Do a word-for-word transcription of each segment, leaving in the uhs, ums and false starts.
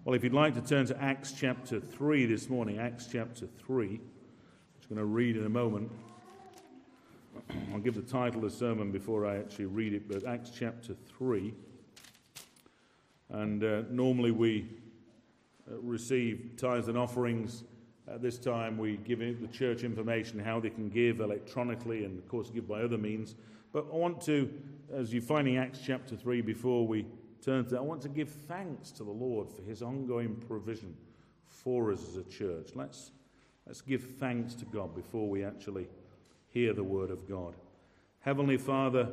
Well, if you'd like to turn to Acts chapter three this morning, Acts chapter three, I'm just going to read in a moment. I'll give the title of the sermon before I actually read it, but Acts chapter three. And uh, normally we uh, receive tithes and offerings. At this time we give the church information how they can give electronically and, of course, give by other means. But I want to, as you're finding Acts chapter three, before we turn to that, I want to give thanks to the Lord for his ongoing provision for us as a church. Let's, let's give thanks to God before we actually hear the word of God. Heavenly Father,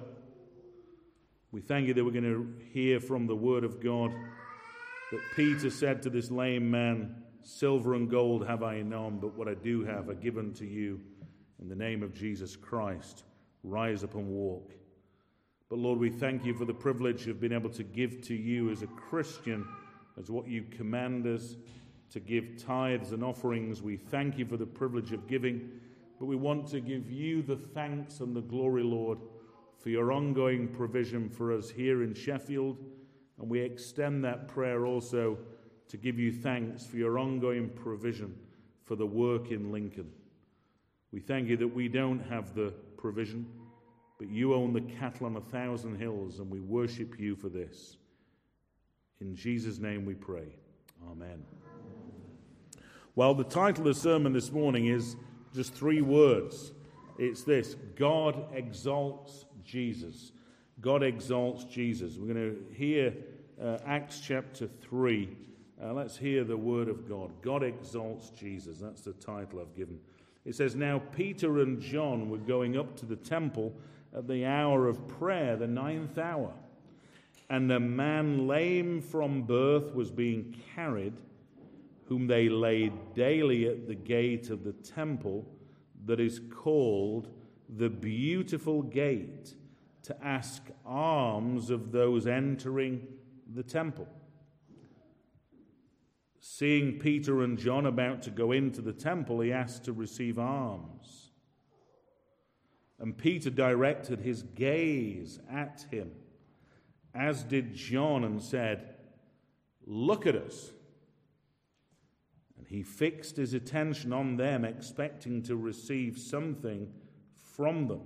we thank you that we're going to hear from the word of God that Peter said to this lame man, "Silver and gold have I none, but what I do have I give unto you. In the name of Jesus Christ, rise up and walk." But Lord, we thank you for the privilege of being able to give to you as a Christian, as what you command us, to give tithes and offerings. We thank you for the privilege of giving, but we want to give you the thanks and the glory, Lord, for your ongoing provision for us here in Sheffield, and we extend that prayer also to give you thanks for your ongoing provision for the work in Lincoln. We thank you that we don't have the provision, but you own the cattle on a thousand hills, and we worship you for this. In Jesus' name we pray. Amen. Well, the title of the sermon this morning is just three words. It's this: God exalts Jesus. God exalts Jesus. We're going to hear uh, Acts chapter three. Uh, let's hear the word of God. God exalts Jesus. That's the title I've given. It says, "Now Peter and John were going up to the temple at the hour of prayer, the ninth hour. And a man lame from birth was being carried, whom they laid daily at the gate of the temple that is called the Beautiful Gate, to ask alms of those entering the temple. Seeing Peter and John about to go into the temple, he asked to receive alms. And Peter directed his gaze at him, as did John, and said, 'Look at us.' And he fixed his attention on them, expecting to receive something from them.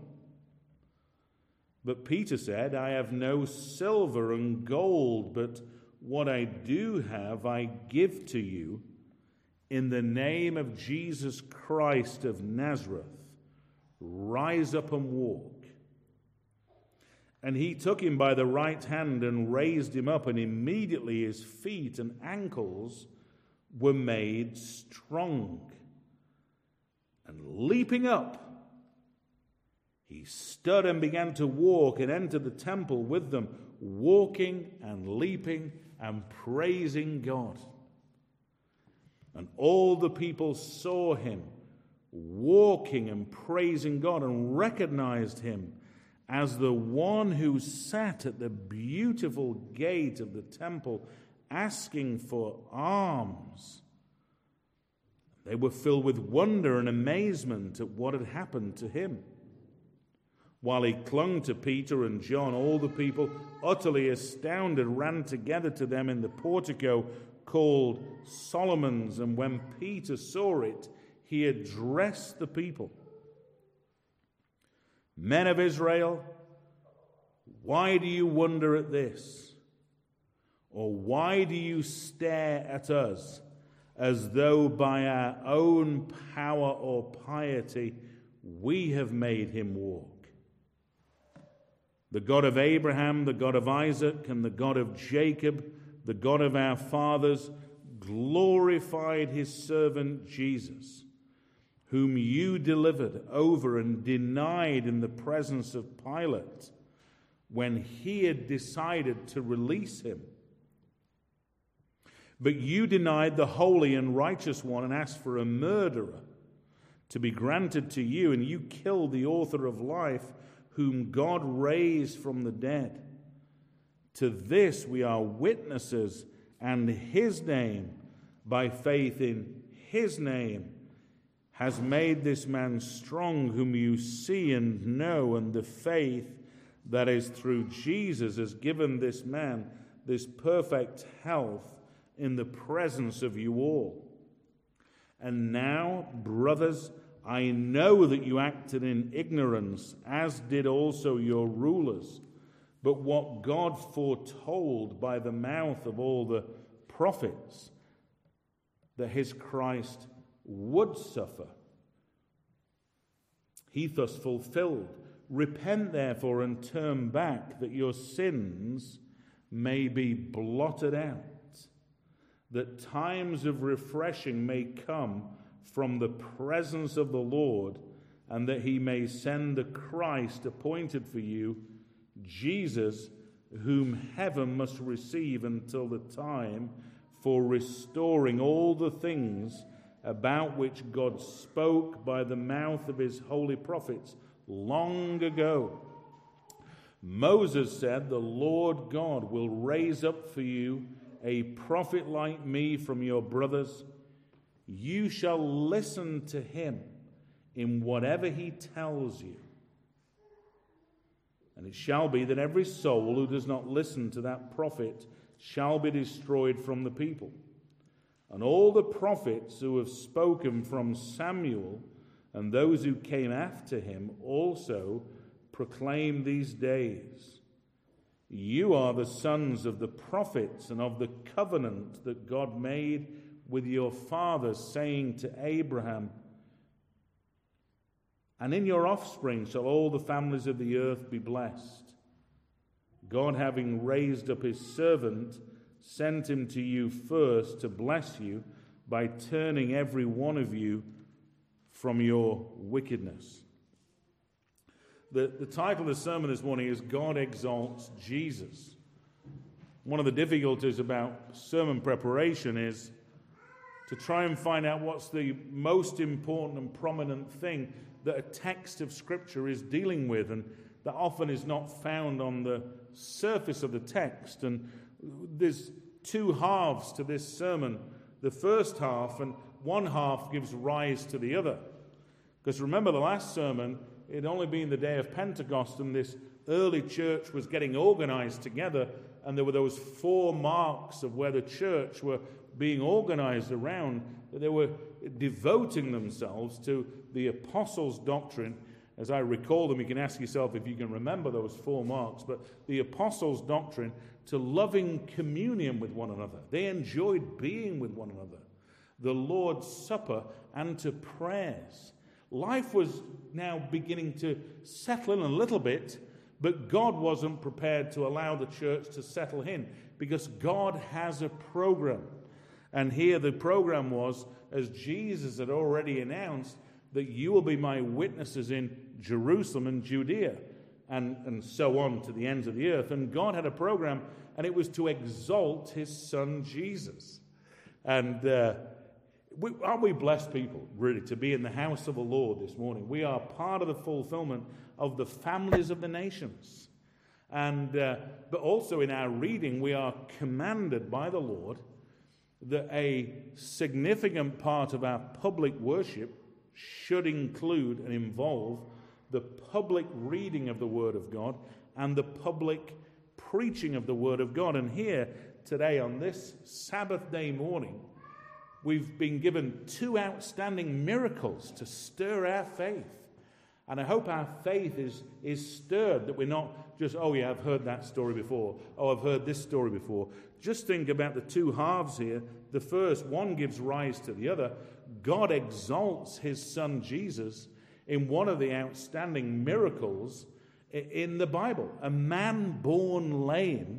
But Peter said, 'I have no silver and gold, but what I do have I give to you. In the name of Jesus Christ of Nazareth, rise up and walk.' And he took him by the right hand and raised him up, and immediately his feet and ankles were made strong. And leaping up, he stood and began to walk and entered the temple with them, walking and leaping and praising God. And all the people saw him walking and praising God, and recognized him as the one who sat at the beautiful gate of the temple asking for alms. They were filled with wonder and amazement at what had happened to him. While he clung to Peter and John, all the people, utterly astounded, ran together to them in the portico called Solomon's. And when Peter saw it, he addressed the people. 'Men of Israel, why do you wonder at this? Or why do you stare at us as though by our own power or piety we have made him walk? The God of Abraham, the God of Isaac, and the God of Jacob, the God of our fathers, glorified his servant Jesus, whom you delivered over and denied in the presence of Pilate when he had decided to release him. But you denied the holy and righteous one and asked for a murderer to be granted to you, and you killed the author of life, whom God raised from the dead. To this we are witnesses, and his name, by faith in his name, has made this man strong, whom you see and know, and the faith that is through Jesus has given this man this perfect health in the presence of you all. And now, brothers, I know that you acted in ignorance, as did also your rulers. But what God foretold by the mouth of all the prophets, that his Christ would suffer, he thus fulfilled. Repent, therefore, and turn back, that your sins may be blotted out, that times of refreshing may come from the presence of the Lord, and that he may send the Christ appointed for you, Jesus, whom heaven must receive until the time for restoring all the things about which God spoke by the mouth of his holy prophets long ago. Moses said, the Lord God will raise up for you a prophet like me from your brothers. You shall listen to him in whatever he tells you. And it shall be that every soul who does not listen to that prophet shall be destroyed from the people. And all the prophets who have spoken from Samuel and those who came after him also proclaim these days. You are the sons of the prophets and of the covenant that God made with your fathers, saying to Abraham, and in your offspring shall all the families of the earth be blessed. God, having raised up his servant, sent him to you first to bless you by turning every one of you from your wickedness. The, the title of the sermon this morning is God Exalts Jesus. One of the difficulties about sermon preparation is to try and find out what's the most important and prominent thing that a text of Scripture is dealing with, and that often is not found on the surface of the text. And there's two halves to this sermon. The first half, and one half gives rise to the other. Because remember the last sermon, it had only been the day of Pentecost, and this early church was getting organized together, and there were those four marks of where the church were being organized around, that they were devoting themselves to the apostles' doctrine. As I recall them, you can ask yourself if you can remember those four marks, but the apostles' doctrine, to loving communion with one another. They enjoyed being with one another. The Lord's Supper, and to prayers. Life was now beginning to settle in a little bit, but God wasn't prepared to allow the church to settle in, because God has a program. And here the program was, as Jesus had already announced, that you will be my witnesses in Jerusalem and Judea, and, and so on to the ends of the earth. And God had a program, and it was to exalt his son Jesus. And uh, we, aren't we blessed people, really, to be in the house of the Lord this morning? We are part of the fulfillment of the families of the nations. And uh, but also in our reading, we are commanded by the Lord that a significant part of our public worship should include and involve the public reading of the Word of God and the public preaching of the Word of God. And here today on this Sabbath day morning, we've been given two outstanding miracles to stir our faith. And I hope our faith is, is stirred, that we're not just, oh yeah, I've heard that story before. Oh, I've heard this story before. Just think about the two halves here. The first, one gives rise to the other. God exalts his son Jesus in one of the outstanding miracles in the Bible. A man born lame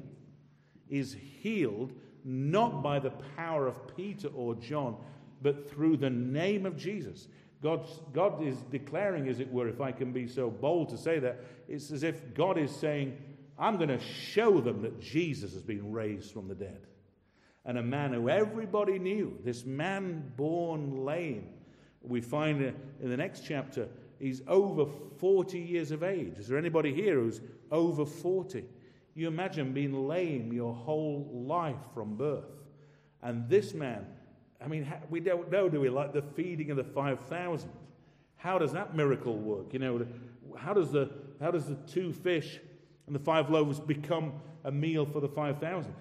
is healed not by the power of Peter or John, but through the name of Jesus. God, God is declaring, as it were, if I can be so bold to say that, it's as if God is saying, I'm going to show them that Jesus has been raised from the dead. And a man who everybody knew, this man born lame, we find in the next chapter, he's over forty years of age. Is there anybody here who's over forty? You imagine being lame your whole life from birth. And this man, I mean, we don't know, do we, like the feeding of the five thousand. How does that miracle work? You know, how does the how does the two fish and the five loaves become a meal for the five thousand?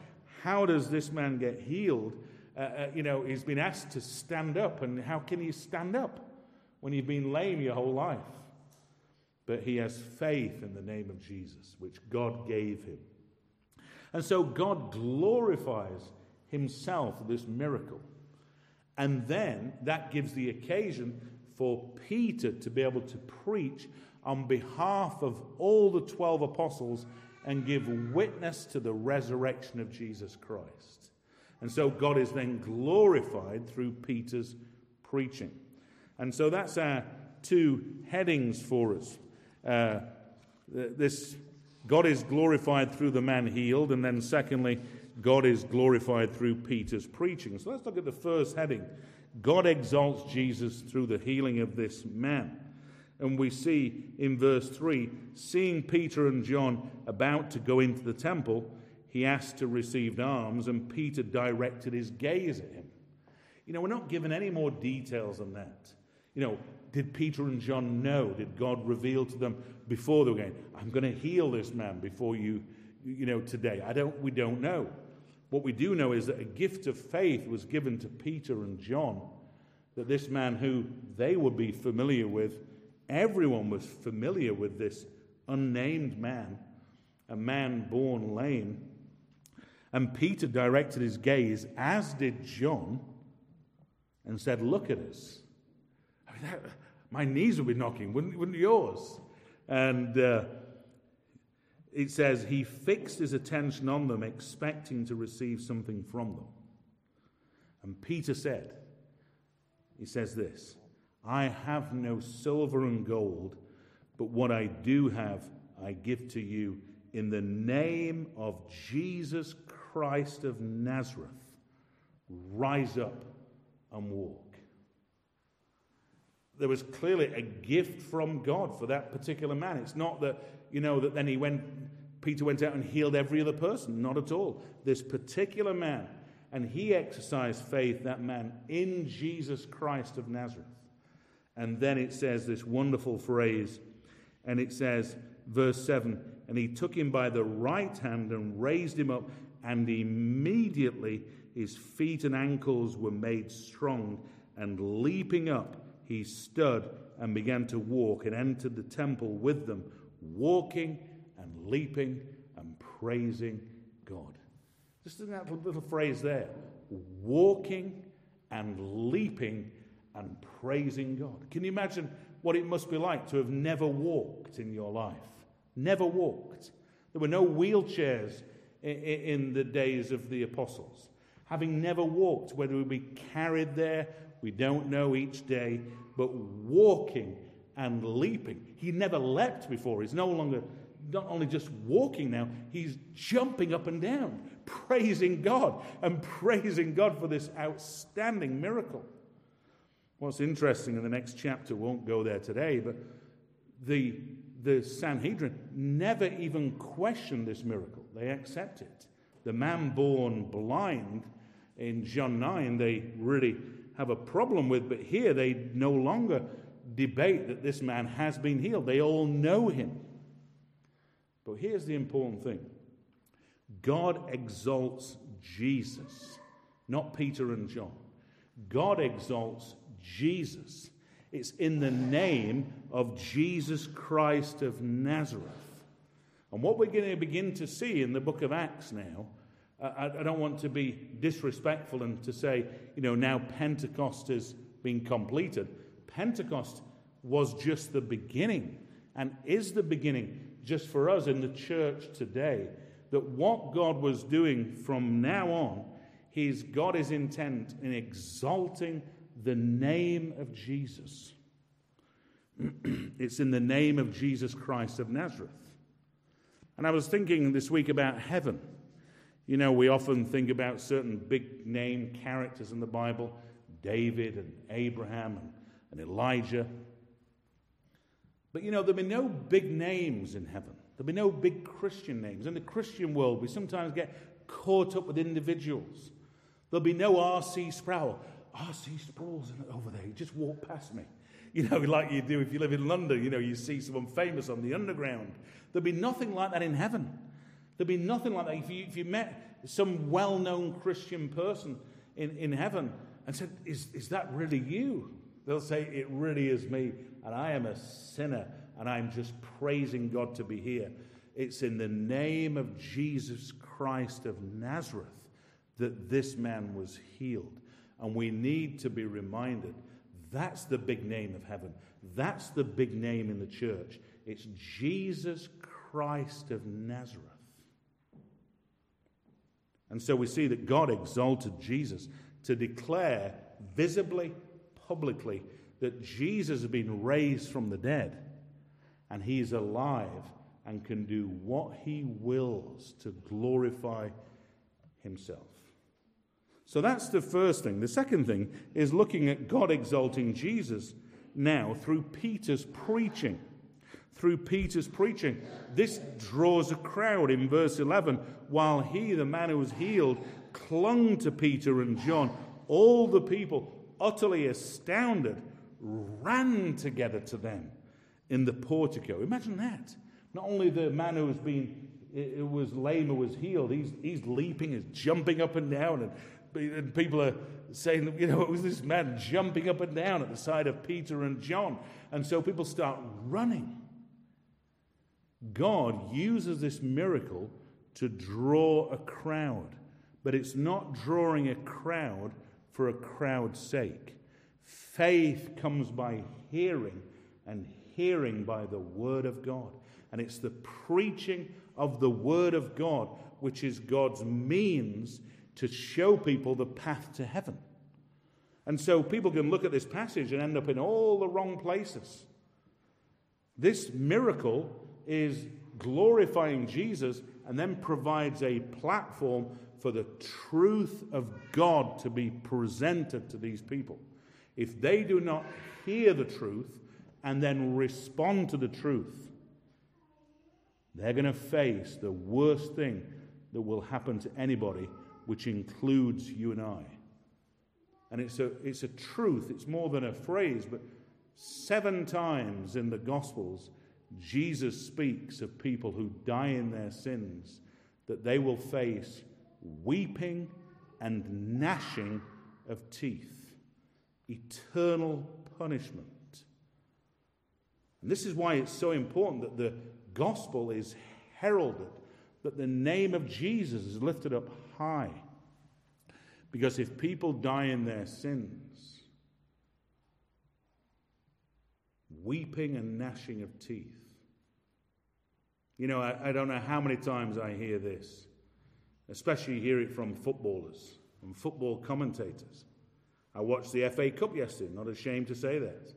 how does this man get healed? Uh, uh, you know, he's been asked to stand up, and how can he stand up when you've been lame your whole life? But he has faith in the name of Jesus, which God gave him. And so God glorifies himself for this miracle. And then that gives the occasion for Peter to be able to preach on behalf of all the twelve apostles and give witness to the resurrection of Jesus Christ. And so God is then glorified through Peter's preaching. And so that's our two headings for us. Uh, this God is glorified through the man healed, and then secondly, God is glorified through Peter's preaching. So let's look at the first heading. God exalts Jesus through the healing of this man. And we see in verse three, seeing Peter and John about to go into the temple, he asked to receive alms, and Peter directed his gaze at him. You know, we're not given any more details than that. You know, did Peter and John know? Did God reveal to them before they were going, I'm going to heal this man before you, you know, today? I don't, we don't know. What we do know is that a gift of faith was given to Peter and John, that this man who they would be familiar with, everyone was familiar with this unnamed man, a man born lame. And Peter directed his gaze, as did John, and said, look at us. I mean, that, my knees would be knocking, wouldn't, wouldn't yours? And uh, it says, he fixed his attention on them, expecting to receive something from them. And Peter said, he says this, I have no silver and gold, but what I do have, I give to you in the name of Jesus Christ of Nazareth. Rise up and walk. There was clearly a gift from God for that particular man. It's not that, you know, that then he went, Peter went out and healed every other person. Not at all. This particular man, and he exercised faith, that man, in Jesus Christ of Nazareth. And then it says this wonderful phrase, and it says, verse seven, and he took him by the right hand and raised him up, and immediately his feet and ankles were made strong, and leaping up, he stood and began to walk and entered the temple with them, walking and leaping and praising God. Just in that little phrase there, walking and leaping and praising God. Can you imagine what it must be like to have never walked in your life? Never walked. There were no wheelchairs in the days of the apostles. Having never walked, whether we be carried there, we don't know each day, but walking and leaping. He never leapt before. He's no longer, not only just walking now, he's jumping up and down, praising God and praising God for this outstanding miracle. What's interesting in the next chapter, won't go there today, but the, the Sanhedrin never even questioned this miracle. They accept it. The man born blind in John nine, they really have a problem with, but here they no longer debate that this man has been healed. They all know him. But here's the important thing. God exalts Jesus, not Peter and John. God exalts Jesus. It's in the name of Jesus Christ of Nazareth. And what we're going to begin to see in the book of Acts now, I, I don't want to be disrespectful and to say, you know, now Pentecost has been completed. Pentecost was just the beginning and is the beginning just for us in the church today, that what God was doing from now on, his God is intent in exalting the name of Jesus. It's in the name of Jesus Christ of Nazareth. And I was thinking this week about heaven. You know, we often think about certain big name characters in the Bible, David and Abraham and, and Elijah. But, you know, there'll be no big names in heaven. There'll be no big Christian names. In the Christian world, we sometimes get caught up with individuals. There'll be no R C Sproul. R C Sproul's over there. He just walked past me. You know, like you do if you live in London, you know, you see someone famous on the underground. There'll be nothing like that in heaven. There'll be nothing like that. If you, if you met some well-known Christian person in, in heaven and said, is, is that really you? They'll say, it really is me, and I am a sinner, and I'm just praising God to be here. It's in the name of Jesus Christ of Nazareth that this man was healed. And we need to be reminded, that's the big name of heaven. That's the big name in the church. It's Jesus Christ of Nazareth. And so we see that God exalted Jesus to declare visibly, publicly, that Jesus has been raised from the dead, and he is alive and can do what he wills to glorify himself. So that's the first thing. The second thing is looking at God exalting Jesus now through Peter's preaching. Through Peter's preaching. This draws a crowd in verse eleven. While he, the man who was healed, clung to Peter and John, all the people, utterly astounded, ran together to them in the portico. Imagine that. Not only the man who was being, it was lame who was healed, he's, he's leaping, he's jumping up and down, and And people are saying, you know, it was this man jumping up and down at the side of Peter and John. And so people start running. God uses this miracle to draw a crowd. But it's not drawing a crowd for a crowd's sake. Faith comes by hearing, and hearing by the Word of God. And it's the preaching of the Word of God which is God's means to show people the path to heaven. And so people can look at this passage and end up in all the wrong places. This miracle is glorifying Jesus and then provides a platform for the truth of God to be presented to these people. If they do not hear the truth and then respond to the truth, they're going to face the worst thing that will happen to anybody, which includes you and I. And it's a, it's a truth, it's more than a phrase, but seven times in the Gospels, Jesus speaks of people who die in their sins, that they will face weeping and gnashing of teeth, eternal punishment. And this is why it's so important that the gospel is heralded, that the name of Jesus is lifted up high. Because if people die in their sins, weeping and gnashing of teeth. You know, I, I don't know how many times I hear this, especially hear it from footballers and football commentators. I watched the F A Cup yesterday, not ashamed to say that.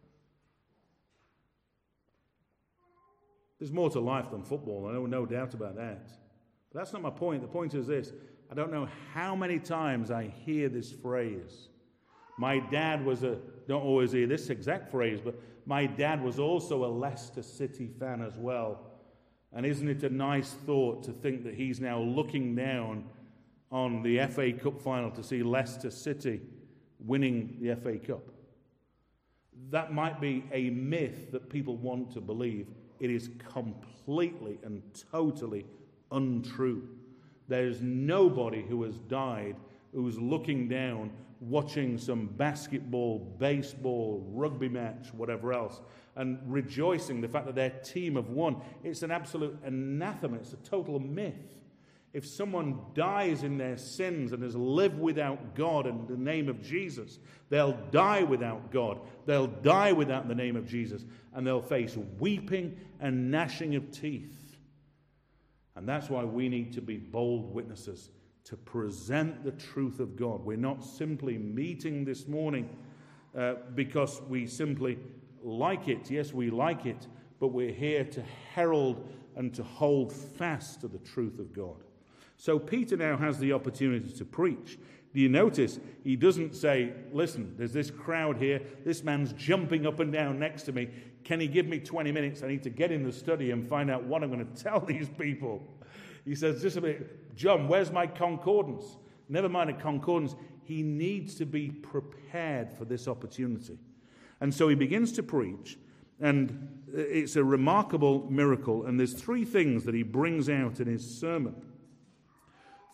There's more to life than football, I know, no doubt about that. But that's not my point. The point is this. I don't know how many times I hear this phrase. My dad was a, don't always hear this exact phrase, but my dad was also a Leicester City fan as well. And isn't it a nice thought to think that he's now looking down on the F A Cup final to see Leicester City winning the F A Cup? That might be a myth that people want to believe. It is completely and totally untrue. There's nobody who has died who's looking down, watching some basketball, baseball, rugby match, whatever else, and rejoicing the fact that their team have won. It's an absolute anathema. It's a total myth. If someone dies in their sins and has lived without God and the name of Jesus, they'll die without God. They'll die without the name of Jesus. And they'll face weeping and gnashing of teeth. And that's why we need to be bold witnesses to present the truth of God. We're not simply meeting this morning uh, because we simply like it. Yes, we like it, but we're here to herald and to hold fast to the truth of God. So Peter now has the opportunity to preach. Do you notice he doesn't say, listen, there's this crowd here, this man's jumping up and down next to me. Can he give me twenty minutes? I need to get in the study and find out what I'm going to tell these people. He says, just a minute, John, where's my concordance? Never mind a concordance. He needs to be prepared for this opportunity. And so he begins to preach, and it's a remarkable miracle, and there's three things that he brings out in his sermon.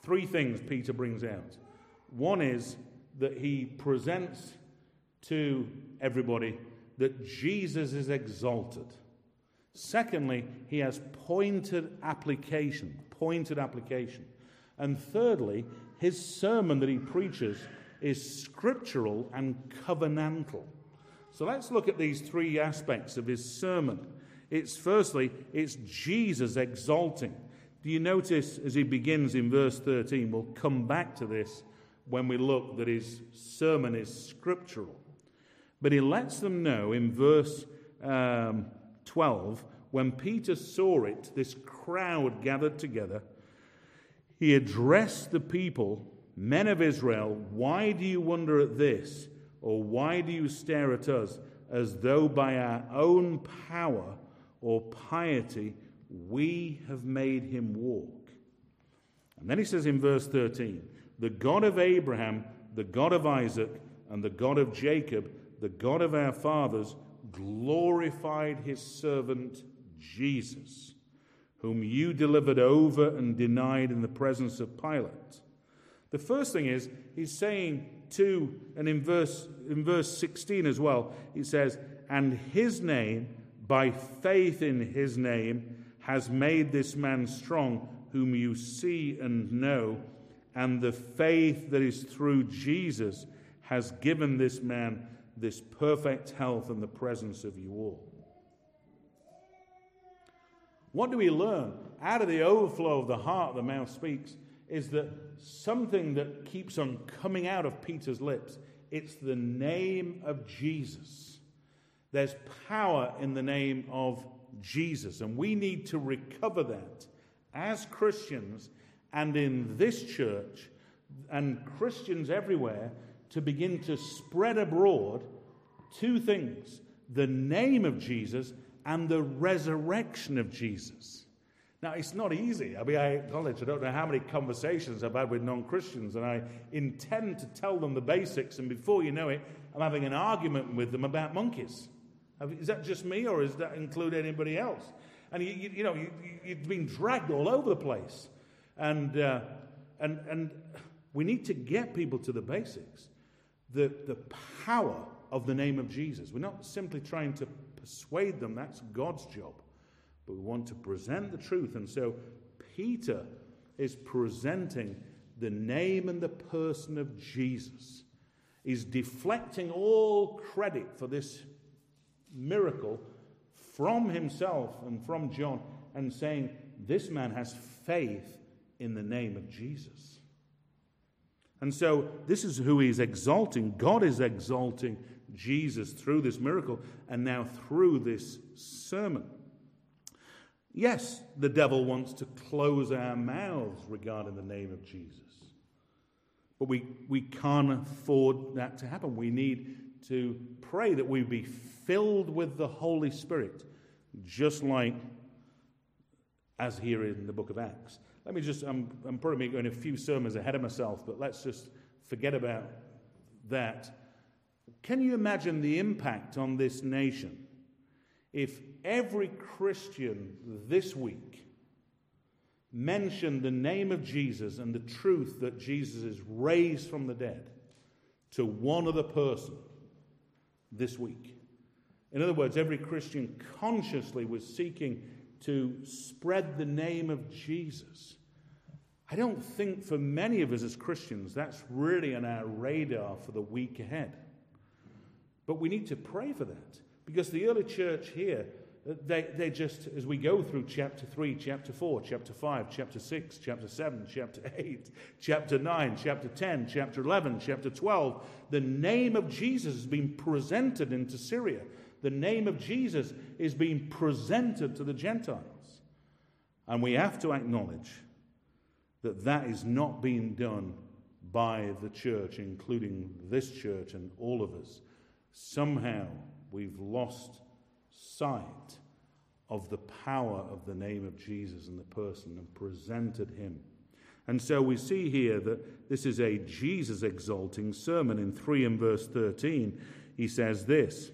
three things Peter brings out. One is that he presents to everybody that Jesus is exalted. Secondly, he has pointed application, pointed application. And thirdly, his sermon that he preaches is scriptural and covenantal. So let's look at these three aspects of his sermon. It's firstly, it's Jesus exalting. Do you notice as he begins in verse thirteen, we'll come back to this when we look that his sermon is scriptural. But he lets them know in verse um, twelve, when Peter saw it, this crowd gathered together, he addressed the people, "Men of Israel, why do you wonder at this? Or why do you stare at us as though by our own power or piety we have made him walk?" And then he says in verse thirteen, "The God of Abraham, the God of Isaac, and the God of Jacob, the God of our fathers, glorified his servant Jesus, whom you delivered over and denied in the presence of Pilate." The first thing is, he's saying to, and in verse, in verse sixteen as well, he says, "And his name, by faith in his name, has made this man strong, whom you see and know, and the faith that is through Jesus has given this man this perfect health in the presence of you all." What do we learn? Out of the overflow of the heart, the mouth speaks, is that something that keeps on coming out of Peter's lips. It's the name of Jesus. There's power in the name of Jesus, and we need to recover that as Christians and in this church and Christians everywhere, to begin to spread abroad two things: the name of Jesus and the resurrection of Jesus. Now, it's not easy. I mean, I acknowledge I don't know how many conversations I've had with non-Christians, and I intend to tell them the basics, and before you know it, I'm having an argument with them about monkeys. Is that just me, or does that include anybody else? And, you, you, you know, you, you've been dragged all over the place. And, uh, and, and we need to get people to the basics. The, the power of the name of Jesus. We're not simply trying to persuade them. That's God's job. But we want to present the truth. And so Peter is presenting the name and the person of Jesus. He's deflecting all credit for this miracle from himself and from John, and saying this man has faith in the name of Jesus. And so this is who he's exalting. God is exalting Jesus through this miracle and now through this sermon. Yes, the devil wants to close our mouths regarding the name of Jesus. But we, we can't afford that to happen. We need to pray that we be filled with the Holy Spirit, just like as here in the book of Acts. Let me just, I'm, I'm probably going a few sermons ahead of myself, but let's just forget about that. Can you imagine the impact on this nation if every Christian this week mentioned the name of Jesus and the truth that Jesus is raised from the dead to one other person this week? In other words, every Christian consciously was seeking to spread the name of Jesus. I don't think for many of us as Christians that's really on our radar for the week ahead. But we need to pray for that, because the early church here, they, they just, as we go through chapter three, chapter four, chapter five, chapter six, chapter seven, chapter eight, chapter nine, chapter ten, chapter eleven, chapter twelve, the name of Jesus is being presented into Syria. The name of Jesus is being presented to the Gentiles. And we have to acknowledge that that is not being done by the church, including this church and all of us. Somehow we've lost sight of the power of the name of Jesus and the person, and presented him. And so we see here that this is a Jesus exalting sermon. In three and verse thirteen, he says this.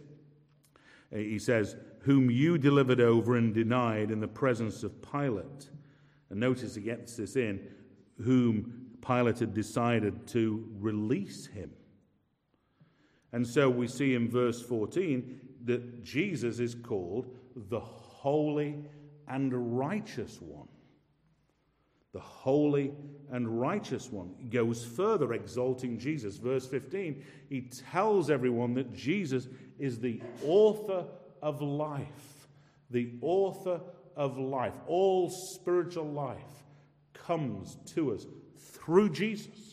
He says, "Whom you delivered over and denied in the presence of Pilate." And notice he gets this in, "Whom Pilate had decided to release him. And so we see in verse fourteen that Jesus is called the Holy and Righteous One. The Holy and Righteous One. He goes further, exalting Jesus. Verse fifteen, he tells everyone that Jesus is the author of life. The author of life. All spiritual life comes to us through Jesus.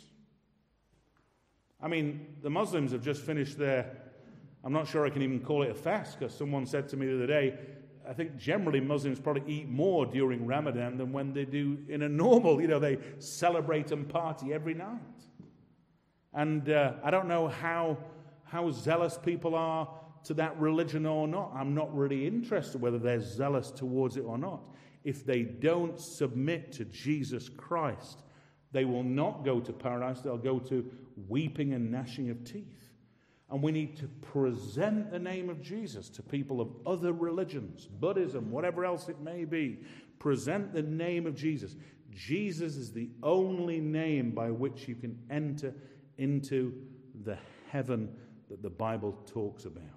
I mean, the Muslims have just finished their, I'm not sure I can even call it a fast, because someone said to me the other day, I think generally Muslims probably eat more during Ramadan than when they do in a normal, you know, they celebrate and party every night. And uh, I don't know how, how zealous people are to that religion or not. I'm not really interested whether they're zealous towards it or not. If they don't submit to Jesus Christ, they will not go to paradise. They'll go to weeping and gnashing of teeth. And we need to present the name of Jesus to people of other religions, Buddhism, whatever else it may be. Present the name of Jesus. Jesus is the only name by which you can enter into the heaven that the Bible talks about.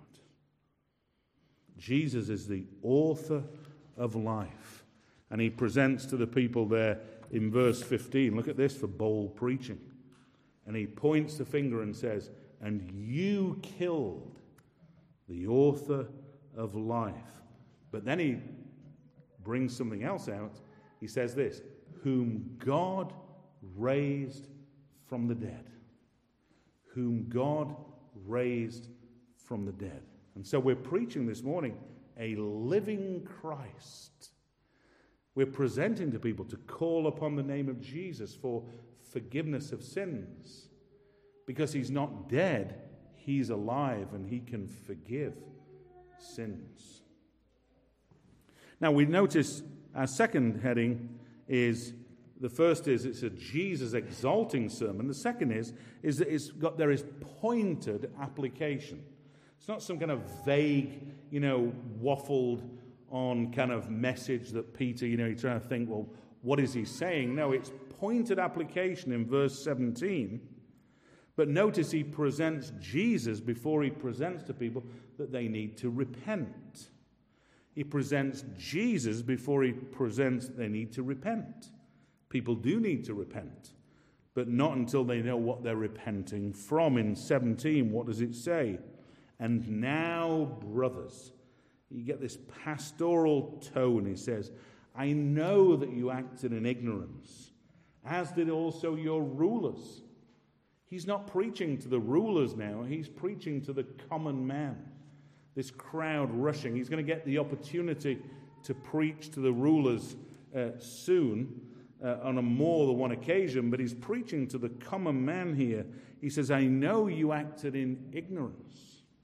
Jesus is the author of life. And he presents to the people there in verse fifteen, look at this for bold preaching. And he points the finger and says, and you killed the author of life. But then he brings something else out. He says this, whom God raised from the dead. Whom God raised from the dead. And so we're preaching this morning a living Christ. We're presenting to people to call upon the name of Jesus for forgiveness of sins. Because he's not dead, he's alive and he can forgive sins. Now we notice our second heading is, the first is it's a Jesus exalting sermon. The second is, is that it's got, there is pointed application. It's not some kind of vague, you know, waffled on kind of message that Peter, you know, you're trying to think, well, what is he saying? No, it's pointed application in verse seventeen. But notice he presents Jesus before he presents to people that they need to repent. He presents Jesus before he presents they need to repent. People do need to repent, but not until they know what they're repenting from. In seventeen, what does it say? And now, brothers, you get this pastoral tone. He says, I know that you acted in ignorance, as did also your rulers. He's not preaching to the rulers now. He's preaching to the common man. This crowd rushing. He's going to get the opportunity to preach to the rulers uh, soon uh, on a more than one occasion, but he's preaching to the common man here. He says, I know you acted in ignorance.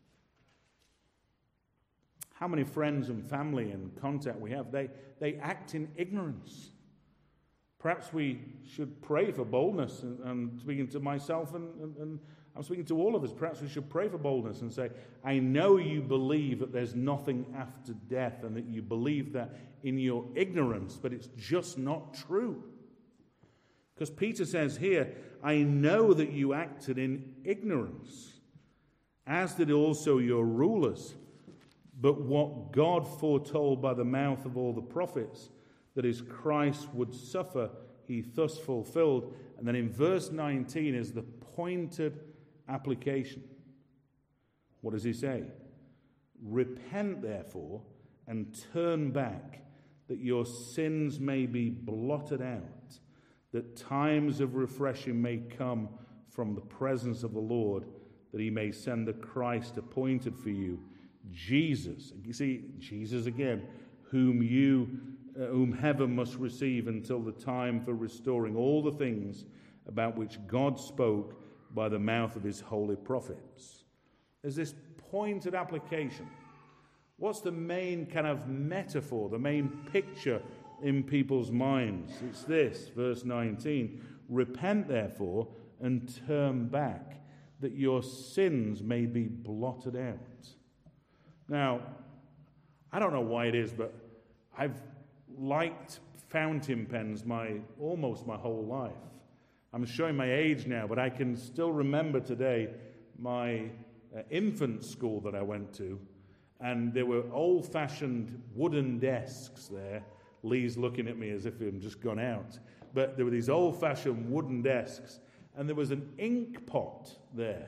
How many friends and family and contact we have, they, they act in ignorance. Perhaps we should pray for boldness, and, and speaking to myself, and, and, and I'm speaking to all of us, perhaps we should pray for boldness and say, I know you believe that there's nothing after death, and that you believe that in your ignorance, but it's just not true. Because Peter says here, I know that you acted in ignorance, as did also your rulers. But what God foretold by the mouth of all the prophets, that his Christ would suffer, he thus fulfilled. And then in verse nineteen is the pointed application. What does he say? Repent, therefore, and turn back, that your sins may be blotted out, that times of refreshing may come from the presence of the Lord, that he may send the Christ appointed for you, Jesus. You see, Jesus again, whom you Uh, whom heaven must receive until the time for restoring all the things about which God spoke by the mouth of his holy prophets. There's this pointed application. What's the main kind of metaphor, the main picture in people's minds? It's this, verse nineteen. Repent, therefore, and turn back, that your sins may be blotted out. Now, I don't know why it is, but I've liked fountain pens my almost my whole life. I'm showing my age now, but I can still remember today my uh, infant school that I went to, and there were old-fashioned wooden desks there. Lee's looking at me as if he'd just gone out. But there were these old-fashioned wooden desks, and there was an ink pot there.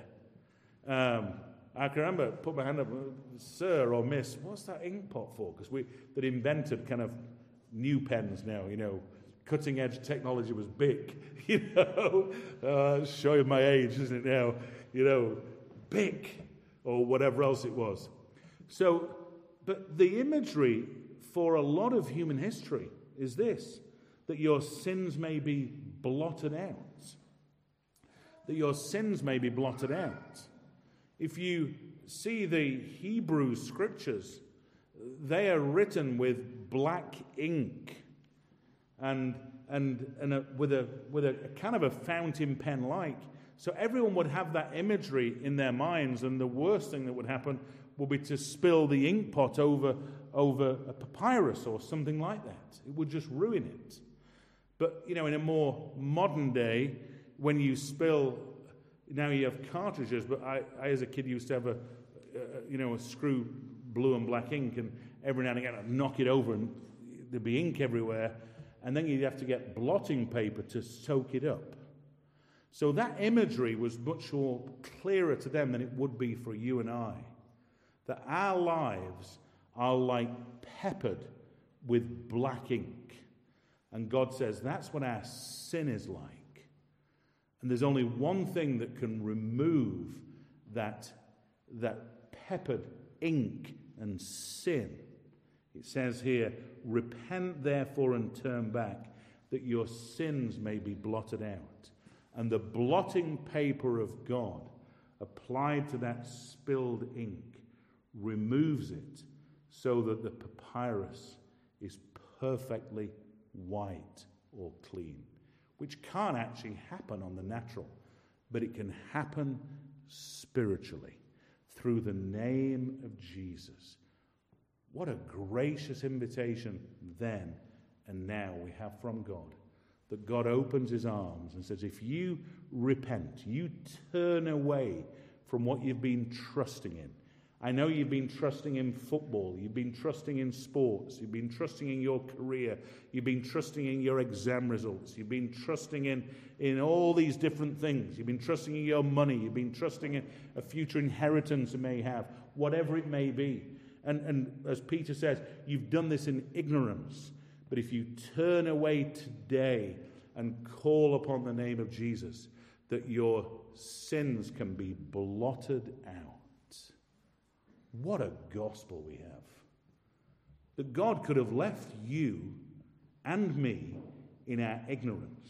Um, I can remember, put my hand up, sir or miss, what's that ink pot for? Because we that invented kind of new pens now, you know, cutting-edge technology was big, you know. Uh, showing my age, isn't it now? You know, Bic or whatever else it was. So, but the imagery for a lot of human history is this, that your sins may be blotted out. That your sins may be blotted out. If you see the Hebrew scriptures, they are written with black ink and and and a, with a with a, a kind of a fountain pen like. So everyone would have that imagery in their minds, and the worst thing that would happen would be to spill the ink pot over over a papyrus or something like that. It would just ruin it. But you know, in a more modern day, when you spill, now you have cartridges. But I, I as a kid, used to have a, a you know a screw blue and black ink, and every now and again I'd knock it over, and there'd be ink everywhere, and then you'd have to get blotting paper to soak it up. So that imagery was much more clearer to them than it would be for you and I. That our lives are like peppered with black ink. And God says that's what our sin is like. And there's only one thing that can remove that, that peppered ink and sin. It says here, repent therefore and turn back, that your sins may be blotted out. And the blotting paper of God applied to that spilled ink removes it so that the papyrus is perfectly white or clean, which can't actually happen on the natural, but it can happen spiritually through the name of Jesus. What a gracious invitation then and now we have from God. That God opens his arms and says, if you repent, you turn away from what you've been trusting in. I know you've been trusting in football, you've been trusting in sports, you've been trusting in your career, you've been trusting in your exam results, you've been trusting in, in all these different things, you've been trusting in your money, you've been trusting in a future inheritance you may have, whatever it may be. And, and as Peter says, you've done this in ignorance. But if you turn away today and call upon the name of Jesus, that your sins can be blotted out. What a gospel we have. That God could have left you and me in our ignorance.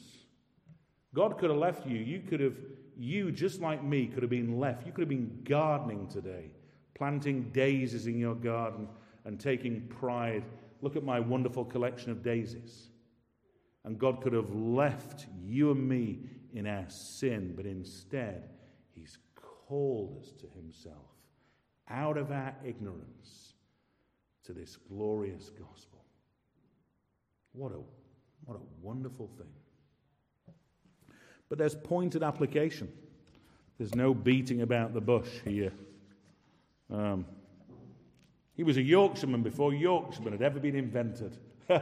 God could have left you. You could have, you just like me, could have been left. You could have been gardening today, planting daisies in your garden and taking pride. Look at my wonderful collection of daisies. And God could have left you and me in our sin, but instead, he's called us to himself out of our ignorance to this glorious gospel. What a, what a wonderful thing. But there's pointed application. There's no beating about the bush here. Um, He was a Yorkshireman before Yorkshireman had ever been invented.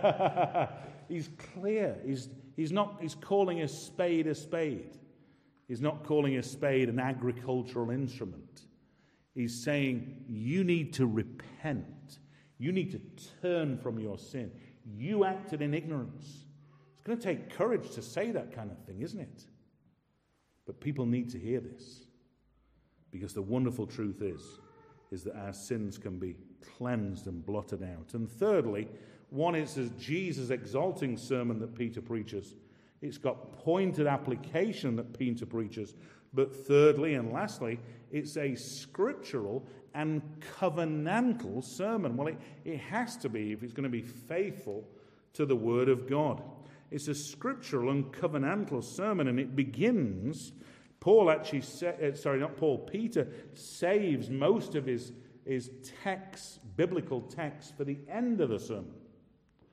He's clear. He's, he's not. He's calling a spade a spade. He's not calling a spade an agricultural instrument. He's saying you need to repent. You need to turn from your sin. You acted in ignorance. It's going to take courage to say that kind of thing, isn't it? But people need to hear this. Because the wonderful truth is, is that our sins can be cleansed and blotted out. And thirdly, one is Jesus' exalting sermon that Peter preaches. It's got pointed application that Peter preaches. But thirdly and lastly, it's a scriptural and covenantal sermon. Well, it, it has to be if it's going to be faithful to the Word of God. It's a scriptural and covenantal sermon, and it begins... Paul actually, sa- sorry, not Paul, Peter saves most of his, his text, biblical text, for the end of the sermon.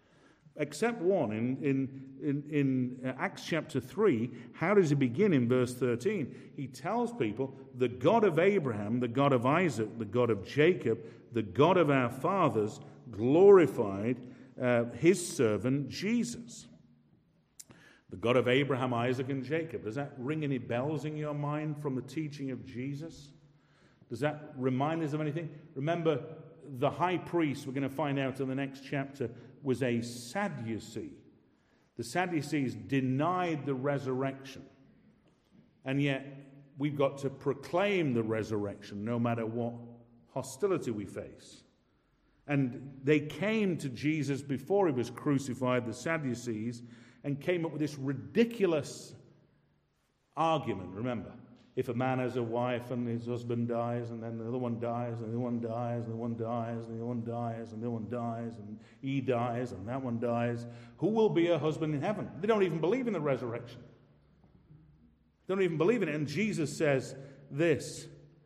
except one. In, in, in, in Acts chapter three, how does he begin in verse thirteen? He tells people, the God of Abraham, the God of Isaac, the God of Jacob, the God of our fathers, glorified uh, his servant Jesus. The God of Abraham, Isaac, and Jacob. Does that ring any bells in your mind from the teaching of Jesus? Does that remind us of anything? Remember, the high priest, we're going to find out in the next chapter, was a Sadducee. The Sadducees denied the resurrection. And yet, we've got to proclaim the resurrection no matter what hostility we face. And they came to Jesus before he was crucified, the Sadducees, and came up with this ridiculous argument. Remember, if a man has a wife and his husband dies, and then the other one dies, and the other one dies, and the one dies, and the other one dies, and the other one dies, and he dies, and that one dies, who will be her husband in heaven? They don't even believe in the resurrection. They don't even believe in it. And Jesus says this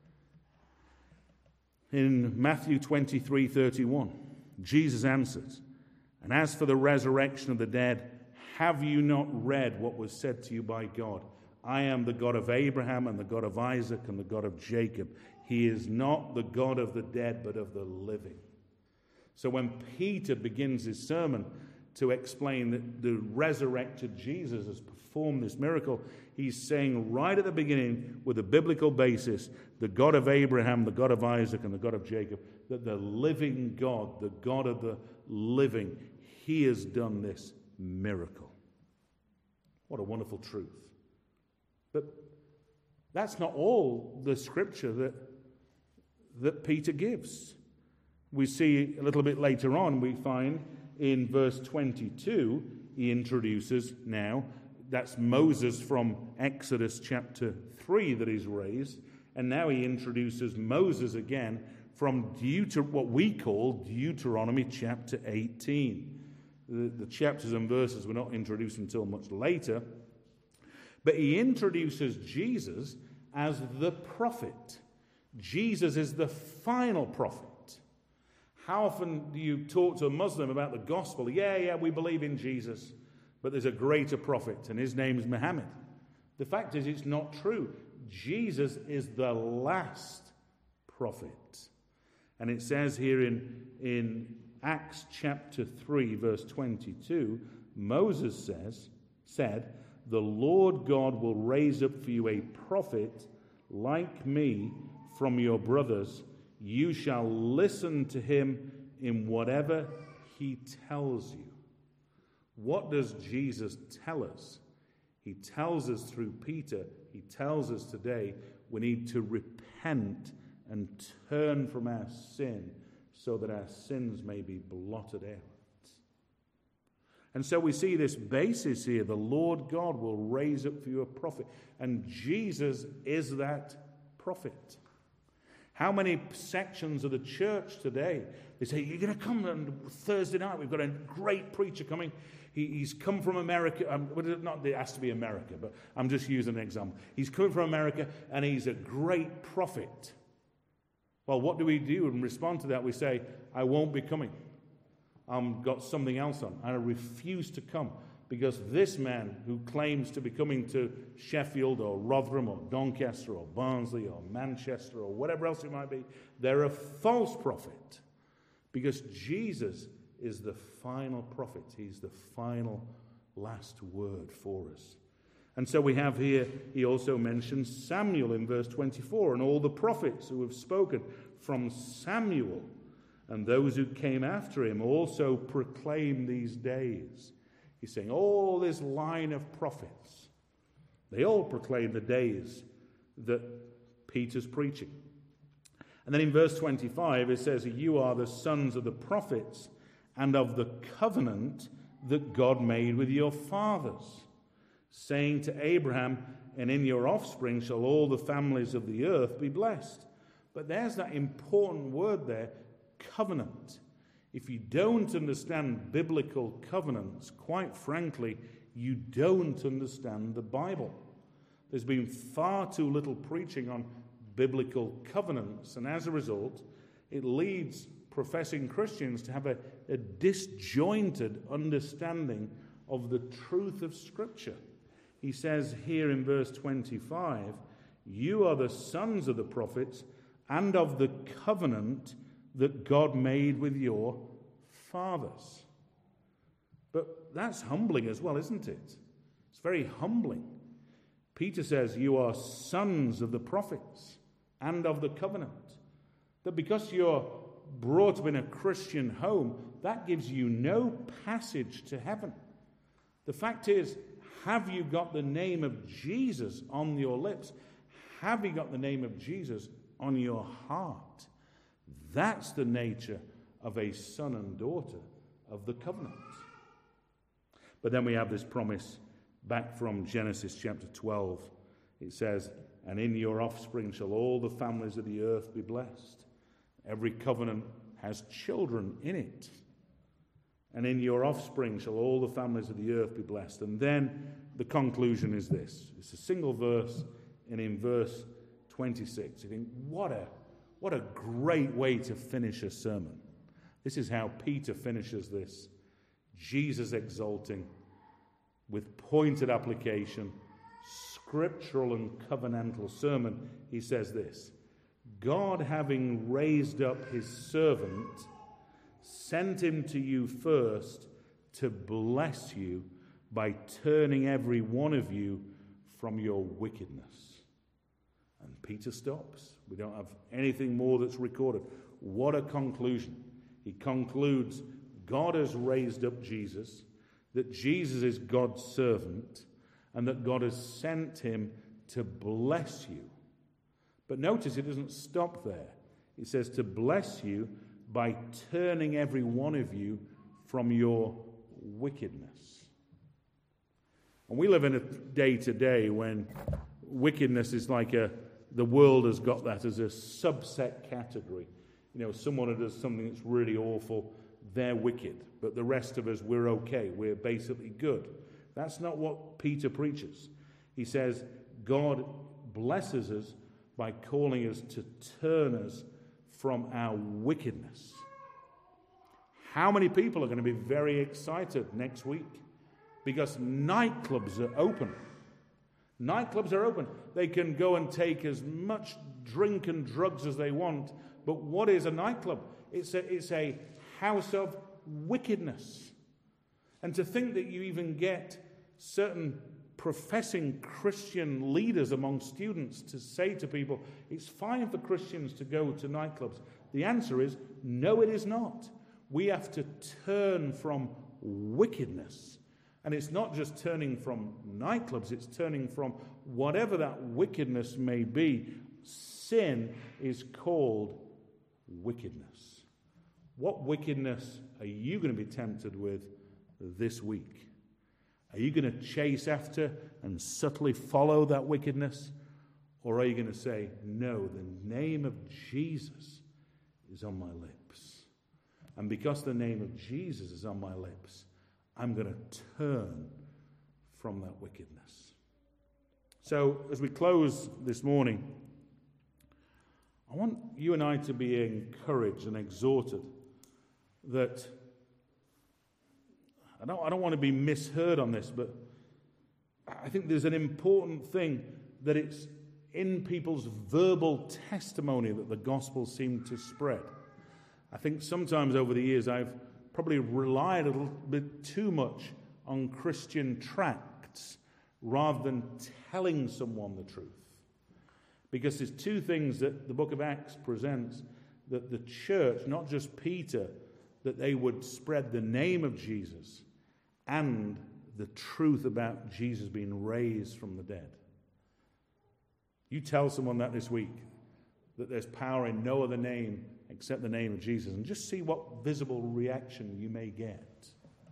in Matthew twenty-three thirty-one. Jesus answers, "And as for the resurrection of the dead, have you not read what was said to you by God? I am the God of Abraham and the God of Isaac and the God of Jacob. He is not the God of the dead, but of the living." So when Peter begins his sermon to explain that the resurrected Jesus has performed this miracle, he's saying right at the beginning, with a biblical basis, the God of Abraham, the God of Isaac, and the God of Jacob, that the living God, the God of the living, he has done this miracle. What a wonderful truth. But that's not all the scripture that, that Peter gives. We see a little bit later on, we find in verse twenty-two, he introduces now, that's Moses from Exodus chapter three that he's raised, and now he introduces Moses again from Deuter- what we call Deuteronomy chapter eighteen. The, the chapters and verses were not introduced until much later, but he introduces Jesus as the prophet. Jesus is the final prophet. How often do you talk to a Muslim about the gospel? Yeah, yeah, we believe in Jesus, but there's a greater prophet, and his name is Muhammad. The fact is, it's not true. Jesus is the last prophet. And it says here in, in Acts chapter three, verse twenty-two, Moses says, said, "The Lord God will raise up for you a prophet like me from your brothers. You shall listen to him in whatever he tells you." What does Jesus tell us? He tells us through Peter, he tells us today, we need to repent and turn from our sin so that our sins may be blotted out. And so we see this basis here. The Lord God will raise up for you a prophet. And Jesus is that prophet. How many sections of the church today, they say, "You're going to come on Thursday night. We've got a great preacher coming. He, he's come from America." Um, not it has to be America, but I'm just using an example. He's coming from America, and he's a great prophet. Well, what do we do in response to that? We say, "I won't be coming. I've got something else on. I refuse to come because this man who claims to be coming to Sheffield or Rotherham or Doncaster or Barnsley or Manchester or whatever else it might be, they're a false prophet because Jesus is the final prophet. He's the final last word for us." And so we have here, he also mentions Samuel in verse twenty-four and all the prophets who have spoken from Samuel, and those who came after him also proclaim these days. He's saying all this line of prophets, they all proclaim the days that Peter's preaching. And then in verse twenty-five it says, "You are the sons of the prophets and of the covenant that God made with your fathers, saying to Abraham, and in your offspring shall all the families of the earth be blessed." But there's that important word there, covenant. If you don't understand biblical covenants, quite frankly, you don't understand the Bible. There's been far too little preaching on biblical covenants, and as a result, it leads professing Christians to have a, a disjointed understanding of the truth of Scripture. He says here in verse twenty-five, you are the sons of the prophets and of the covenant that God made with your fathers. But that's humbling as well, isn't it? It's very humbling. Peter says you are sons of the prophets and of the covenant. That because you're brought up in a Christian home, that gives you no passage to heaven. The fact is, have you got the name of Jesus on your lips? Have you got the name of Jesus on your heart? That's the nature of a son and daughter of the covenant. But then we have this promise back from Genesis chapter twelve. It says, and in your offspring shall all the families of the earth be blessed. Every covenant has children in it. And in your offspring shall all the families of the earth be blessed. And then the conclusion is this. It's a single verse, and in verse twenty-six, you think, what a, what a great way to finish a sermon. This is how Peter finishes this. Jesus exalting, with pointed application, scriptural and covenantal sermon. He says this, God having raised up his servant, sent him to you first to bless you by turning every one of you from your wickedness. And Peter stops. We don't have anything more that's recorded. What a conclusion. He concludes, God has raised up Jesus, that Jesus is God's servant, and that God has sent him to bless you. But notice it doesn't stop there. It says to bless you by turning every one of you from your wickedness. And we live in a day today when wickedness is like a, the world has got that as a subset category. You know, someone who does something that's really awful, they're wicked. But the rest of us, we're okay. We're basically good. That's not what Peter preaches. He says God blesses us by calling us to turn us from our wickedness. How many people are going to be very excited next week? Because nightclubs are open. Nightclubs are open. They can go and take as much drink and drugs as they want. But what is a nightclub? It's a, it's a house of wickedness. And to think that you even get certain professing Christian leaders among students to say to people, it's fine for Christians to go to nightclubs. The answer is, no, it is not. We have to turn from wickedness. And it's not just turning from nightclubs, it's turning from whatever that wickedness may be. Sin is called wickedness. What wickedness are you going to be tempted with this week? Are you going to chase after and subtly follow that wickedness? Or are you going to say, no, the name of Jesus is on my lips. And because the name of Jesus is on my lips, I'm going to turn from that wickedness. So as we close this morning, I want you and I to be encouraged and exhorted that I don't, I don't want to be misheard on this, but I think there's an important thing that it's in people's verbal testimony that the gospel seemed to spread. I think sometimes over the years I've probably relied a little bit too much on Christian tracts rather than telling someone the truth. Because there's two things that the book of Acts presents, that the church, not just Peter, that they would spread the name of Jesus and the truth about Jesus being raised from the dead. You tell someone that this week, that there's power in no other name except the name of Jesus, and just see what visible reaction you may get.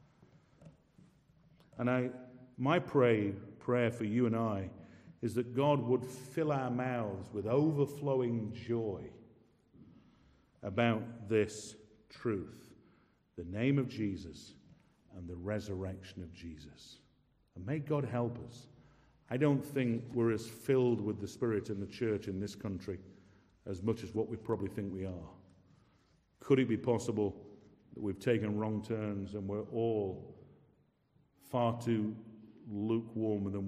And I, my pray, prayer for you and I is that God would fill our mouths with overflowing joy about this truth, the name of Jesus and the resurrection of Jesus. And may God help us. I don't think we're as filled with the Spirit in the church in this country as much as what we probably think we are. Could it be possible that we've taken wrong turns and we're all far too lukewarm than